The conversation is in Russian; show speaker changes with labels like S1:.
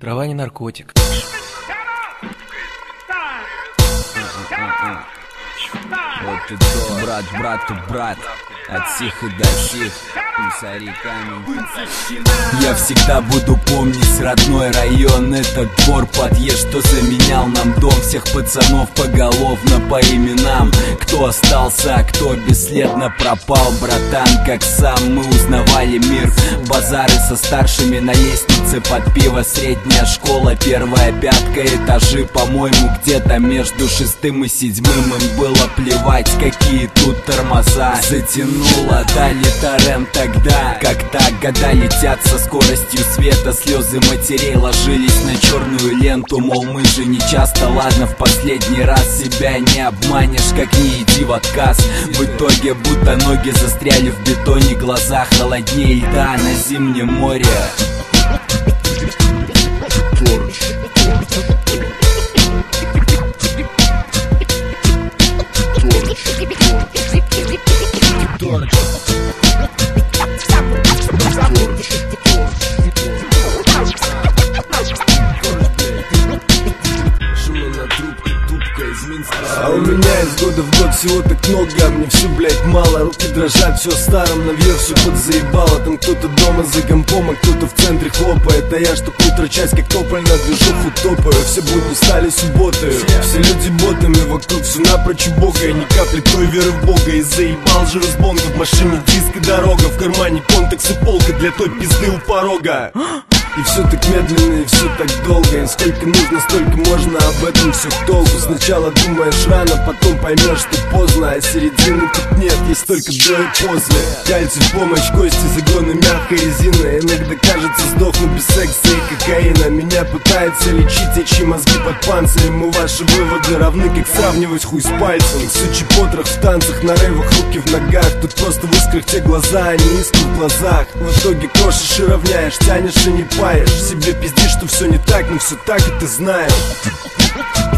S1: Трава не наркотик.
S2: Вот ты то, брат, брату брат, от сих и до сих. Я всегда буду помнить родной район, этот двор, подъезд, что заменял нам дом. Всех пацанов поголовно по именам, кто остался, а кто бесследно пропал. Братан, как сам мы узнавали мир. Базары со старшими на лестнице под пиво. Средняя школа, первая пятка, этажи, по-моему, где-то между 6-м и 7-м. Им было плевать, какие тут тормоза. Затянуло, дали торрент тогда. Как так года летят со скоростью света. Слезы матерей ложились на черную ленту. Мол, мы же не часто, ладно, в последний раз. Себя не обманешь, как не иди в отказ. В итоге будто ноги застряли в бетоне. Глаза холоднее льда на зимнем море.
S3: А у меня из года в год всего так много, а мне все, блять, мало. Руки дрожат, все старом, наверх все подзаебало. Там кто-то дома за компом, а кто-то в центре хлопает. А я, чтоб не трачать, как тополь на движуху топаю. Все будни стали субботой, все люди ботами. Вокруг все напрочь убогое, ни капли той веры в Бога. И заебал же разбонка, в машине диск и дорога. В кармане контекс и полка для той пизды у порога. И все так медленно, и все так долго. И сколько нужно, столько можно, об этом все толку. Сначала думаешь рано, потом поймешь, что поздно. А середины тут нет, есть только до и после. Кальций в помощь, кости, загоны, мягкая резина. Иногда кажется, сдохну без секса и кокаина. Меня пытаются лечить эти мозги под панцирем. И ваши выводы равны, как сравнивать хуй с пальцем. Как сучий потрох в танцах, на рейвах, руки в ногах. Тут просто в искрах те глаза, а не искры в глазах. В итоге крошишь и равняешь, тянешь и не себе пиздишь, что все не так, но все так, и ты знаешь.